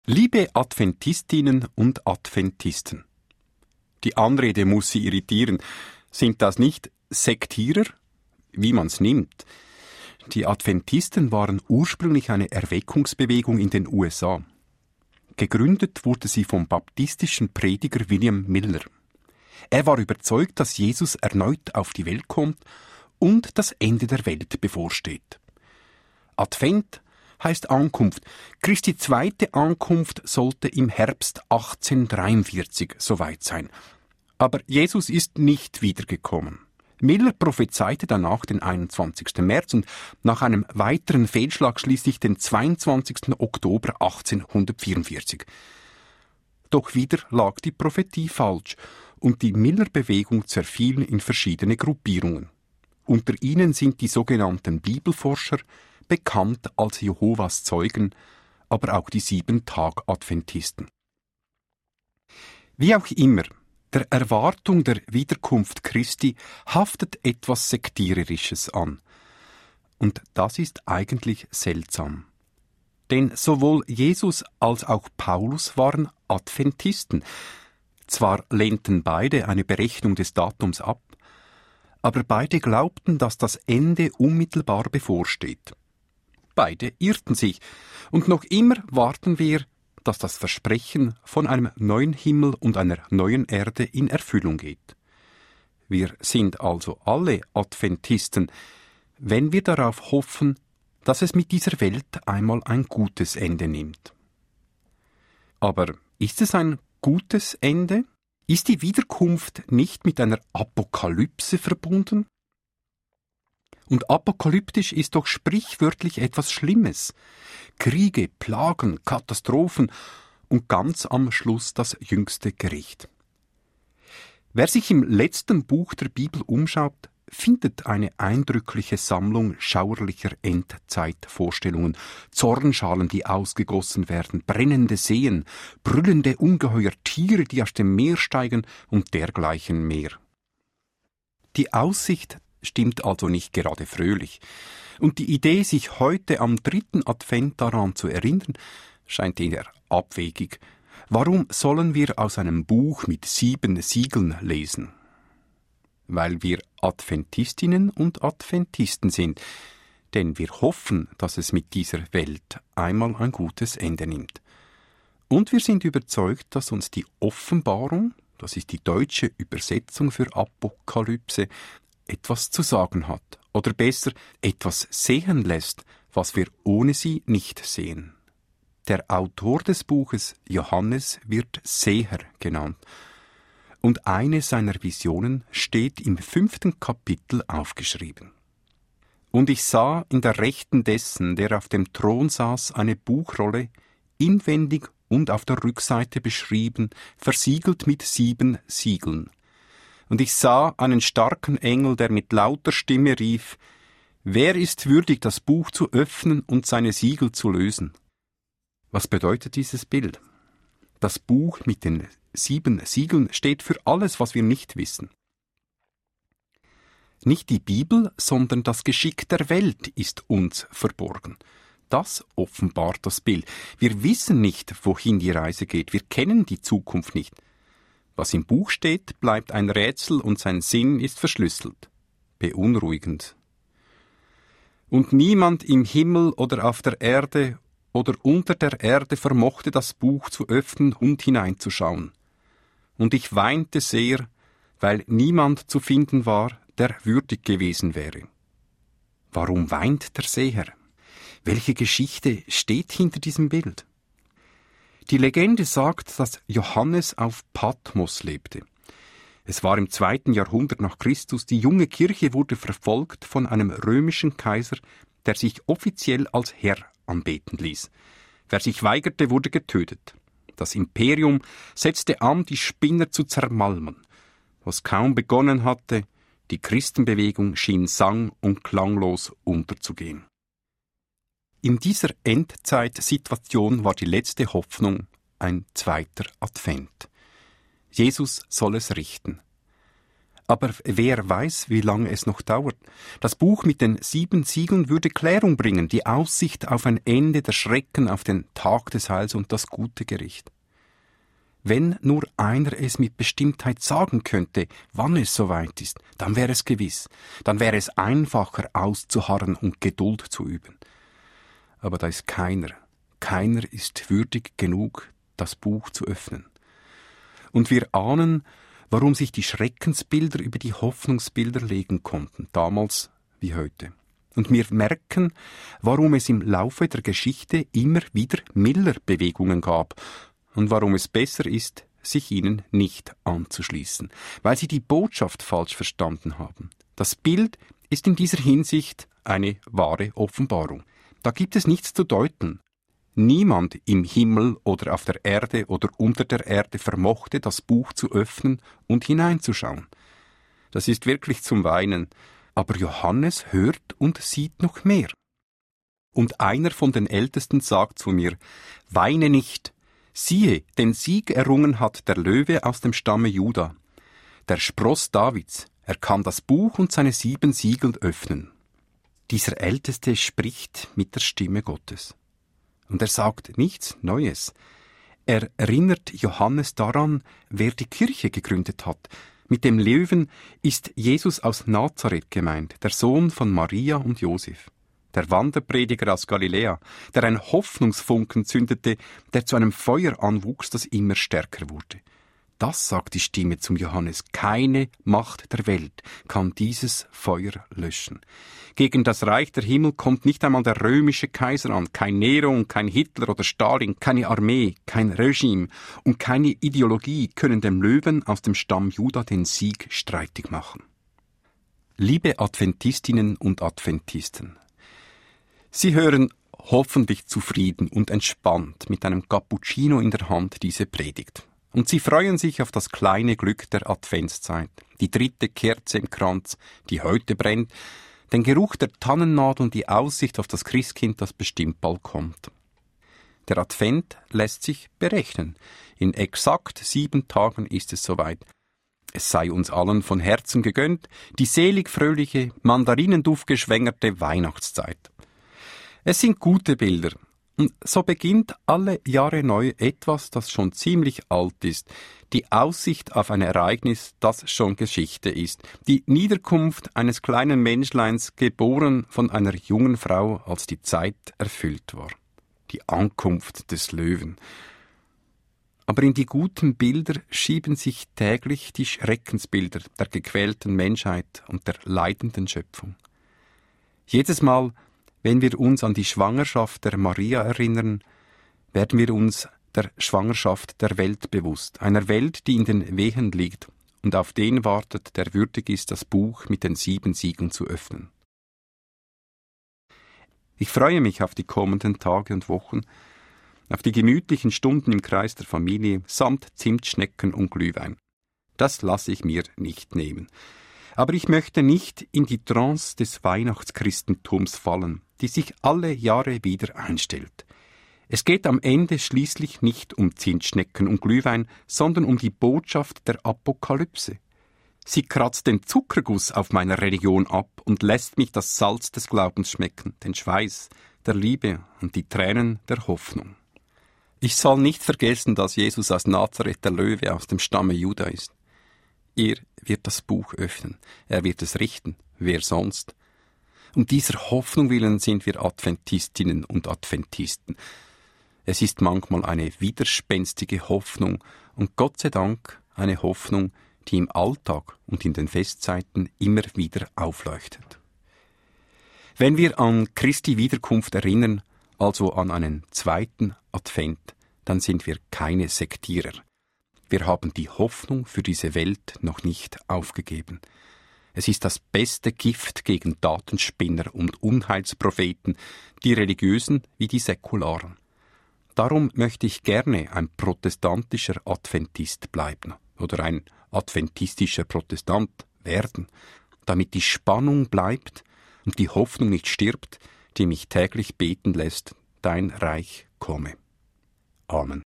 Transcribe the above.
Liebe Adventistinnen und Adventisten, die Anrede muss Sie irritieren. Sind das nicht Sektierer? Wie man's nimmt. Die Adventisten waren ursprünglich eine Erweckungsbewegung in den USA. Gegründet wurde sie vom baptistischen Prediger William Miller. Er war überzeugt, dass Jesus erneut auf die Welt kommt und das Ende der Welt bevorsteht. Advent heißt Ankunft. Christi zweite Ankunft sollte im Herbst 1843 soweit sein. Aber Jesus ist nicht wiedergekommen. Miller prophezeite danach den 21. März und nach einem weiteren Fehlschlag schließlich den 22. Oktober 1844. Doch wieder lag die Prophetie falsch und die Miller-Bewegung zerfiel in verschiedene Gruppierungen. Unter ihnen sind die sogenannten Bibelforscher, bekannt als Jehovas Zeugen, aber auch die 7-Tag-Adventisten. Wie auch immer, der Erwartung der Wiederkunft Christi haftet etwas Sektiererisches an. Und das ist eigentlich seltsam. Denn sowohl Jesus als auch Paulus waren Adventisten. Zwar lehnten beide eine Berechnung des Datums ab, aber beide glaubten, dass das Ende unmittelbar bevorsteht. Beide irrten sich, und noch immer warten wir, dass das Versprechen von einem neuen Himmel und einer neuen Erde in Erfüllung geht. Wir sind also alle Adventisten, wenn wir darauf hoffen, dass es mit dieser Welt einmal ein gutes Ende nimmt. Aber ist es ein gutes Ende? Ist die Wiederkunft nicht mit einer Apokalypse verbunden? Und apokalyptisch ist doch sprichwörtlich etwas Schlimmes. Kriege, Plagen, Katastrophen und ganz am Schluss das jüngste Gericht. Wer sich im letzten Buch der Bibel umschaut, findet eine eindrückliche Sammlung schauerlicher Endzeitvorstellungen, Zornschalen, die ausgegossen werden, brennende Seen, brüllende Ungeheuer, Tiere, die aus dem Meer steigen und dergleichen mehr. Die Aussicht stimmt also nicht gerade fröhlich. Und die Idee, sich heute am 3. Advent daran zu erinnern, scheint eher abwegig. Warum sollen wir aus einem Buch mit 7 Siegeln lesen? Weil wir Adventistinnen und Adventisten sind, denn wir hoffen, dass es mit dieser Welt einmal ein gutes Ende nimmt. Und wir sind überzeugt, dass uns die Offenbarung, das ist die deutsche Übersetzung für Apokalypse, etwas zu sagen hat, oder besser etwas sehen lässt, was wir ohne sie nicht sehen. Der Autor des Buches, Johannes, wird Seher genannt, und eine seiner Visionen steht im 5. Kapitel aufgeschrieben. Und ich sah in der Rechten dessen, der auf dem Thron saß, eine Buchrolle, inwendig und auf der Rückseite beschrieben, versiegelt mit 7 Siegeln. Und ich sah einen starken Engel, der mit lauter Stimme rief: Wer ist würdig, das Buch zu öffnen und seine Siegel zu lösen? Was bedeutet dieses Bild? Das Buch mit den 7 Siegeln steht für alles, was wir nicht wissen. Nicht die Bibel, sondern das Geschick der Welt ist uns verborgen. Das offenbart das Bild. Wir wissen nicht, wohin die Reise geht. Wir kennen die Zukunft nicht. Was im Buch steht, bleibt ein Rätsel und sein Sinn ist verschlüsselt. Beunruhigend. Und niemand im Himmel oder auf der Erde oder unter der Erde vermochte das Buch zu öffnen und hineinzuschauen. Und ich weinte sehr, weil niemand zu finden war, der würdig gewesen wäre. Warum weint der Seher? Welche Geschichte steht hinter diesem Bild? Die Legende sagt, dass Johannes auf Patmos lebte. Es war im 2. Jahrhundert nach Christus. Die junge Kirche wurde verfolgt von einem römischen Kaiser, der sich offiziell als Herr anbeten ließ. Wer sich weigerte, wurde getötet. Das Imperium setzte an, die Spinner zu zermalmen. Was kaum begonnen hatte, die Christenbewegung schien sang- und klanglos unterzugehen. In dieser Endzeitsituation war die letzte Hoffnung ein 2. Advent. Jesus soll es richten. Aber wer weiß, wie lange es noch dauert. Das Buch mit den 7 Siegeln würde Klärung bringen, die Aussicht auf ein Ende der Schrecken, auf den Tag des Heils und das gute Gericht. Wenn nur einer es mit Bestimmtheit sagen könnte, wann es soweit ist, dann wäre es gewiss. Dann wäre es einfacher auszuharren und Geduld zu üben. Aber da ist keiner. Keiner ist würdig genug, das Buch zu öffnen. Und wir ahnen, warum sich die Schreckensbilder über die Hoffnungsbilder legen konnten, damals wie heute. Und wir merken, warum es im Laufe der Geschichte immer wieder Miller-Bewegungen gab und warum es besser ist, sich ihnen nicht anzuschließen, weil sie die Botschaft falsch verstanden haben. Das Bild ist in dieser Hinsicht eine wahre Offenbarung. Da gibt es nichts zu deuten. Niemand im Himmel oder auf der Erde oder unter der Erde vermochte, das Buch zu öffnen und hineinzuschauen. Das ist wirklich zum Weinen. Aber Johannes hört und sieht noch mehr. Und einer von den Ältesten sagt zu mir, weine nicht, siehe, den Sieg errungen hat der Löwe aus dem Stamme Juda, der Spross Davids, er kann das Buch und seine 7 Siegel öffnen. Dieser Älteste spricht mit der Stimme Gottes. Und er sagt nichts Neues. Er erinnert Johannes daran, wer die Kirche gegründet hat. Mit dem Löwen ist Jesus aus Nazareth gemeint, der Sohn von Maria und Josef. Der Wanderprediger aus Galiläa, der ein Hoffnungsfunken zündete, der zu einem Feuer anwuchs, das immer stärker wurde. Das sagt die Stimme zum Johannes. Keine Macht der Welt kann dieses Feuer löschen. Gegen das Reich der Himmel kommt nicht einmal der römische Kaiser an, kein Nero und kein Hitler oder Stalin, keine Armee, kein Regime und keine Ideologie können dem Löwen aus dem Stamm Juda den Sieg streitig machen. Liebe Adventistinnen und Adventisten, Sie hören hoffentlich zufrieden und entspannt mit einem Cappuccino in der Hand diese Predigt. Und Sie freuen sich auf das kleine Glück der Adventszeit, die 3. Kerze im Kranz, die heute brennt, den Geruch der Tannennadel und die Aussicht auf das Christkind, das bestimmt bald kommt. Der Advent lässt sich berechnen. In exakt 7 Tagen ist es soweit. Es sei uns allen von Herzen gegönnt, die selig fröhliche, mandarinenduftgeschwängerte Weihnachtszeit. Es sind gute Bilder. Und so beginnt alle Jahre neu etwas, das schon ziemlich alt ist. Die Aussicht auf ein Ereignis, das schon Geschichte ist. Die Niederkunft eines kleinen Menschleins, geboren von einer jungen Frau, als die Zeit erfüllt war. Die Ankunft des Löwen. Aber in die guten Bilder schieben sich täglich die Schreckensbilder der gequälten Menschheit und der leidenden Schöpfung. Jedes Mal, wenn wir uns an die Schwangerschaft der Maria erinnern, werden wir uns der Schwangerschaft der Welt bewusst, einer Welt, die in den Wehen liegt und auf den wartet, der würdig ist, das Buch mit den 7 Siegeln zu öffnen. Ich freue mich auf die kommenden Tage und Wochen, auf die gemütlichen Stunden im Kreis der Familie samt Zimtschnecken und Glühwein. Das lasse ich mir nicht nehmen. Aber ich möchte nicht in die Trance des Weihnachtschristentums fallen, die sich alle Jahre wieder einstellt. Es geht am Ende schließlich nicht um Zimtschnecken und Glühwein, sondern um die Botschaft der Apokalypse. Sie kratzt den Zuckerguss auf meiner Religion ab und lässt mich das Salz des Glaubens schmecken, den Schweiß der Liebe und die Tränen der Hoffnung. Ich soll nicht vergessen, dass Jesus aus Nazareth der Löwe aus dem Stamme Juda ist. Er wird das Buch öffnen, er wird es richten, wer sonst? Um dieser Hoffnung willen sind wir Adventistinnen und Adventisten. Es ist manchmal eine widerspenstige Hoffnung und Gott sei Dank eine Hoffnung, die im Alltag und in den Festzeiten immer wieder aufleuchtet. Wenn wir an Christi Wiederkunft erinnern, also an einen 2. Advent, dann sind wir keine Sektierer. Wir haben die Hoffnung für diese Welt noch nicht aufgegeben. Es ist das beste Gift gegen Datenspinner und Unheilspropheten, die religiösen wie die säkularen. Darum möchte ich gerne ein protestantischer Adventist bleiben oder ein adventistischer Protestant werden, damit die Spannung bleibt und die Hoffnung nicht stirbt, die mich täglich beten lässt, dein Reich komme. Amen.